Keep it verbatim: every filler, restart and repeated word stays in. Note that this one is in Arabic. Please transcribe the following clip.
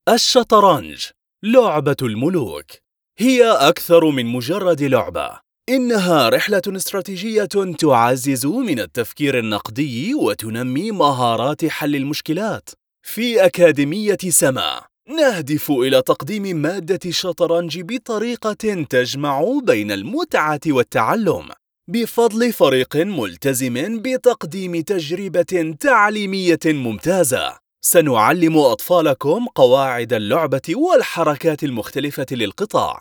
الشطرنج لعبة الملوك. هي أكثر من مجرد لعبة، إنها رحلة استراتيجية تعزز من التفكير النقدي وتنمي مهارات حل المشكلات. في أكاديمية سما نهدف إلى تقديم مادة الشطرنج بطريقة تجمع بين المتعة والتعلم، بفضل فريق ملتزم بتقديم تجربة تعليمية ممتازة. سنعلم أطفالكم قواعد اللعبة والحركات المختلفة للقطاع،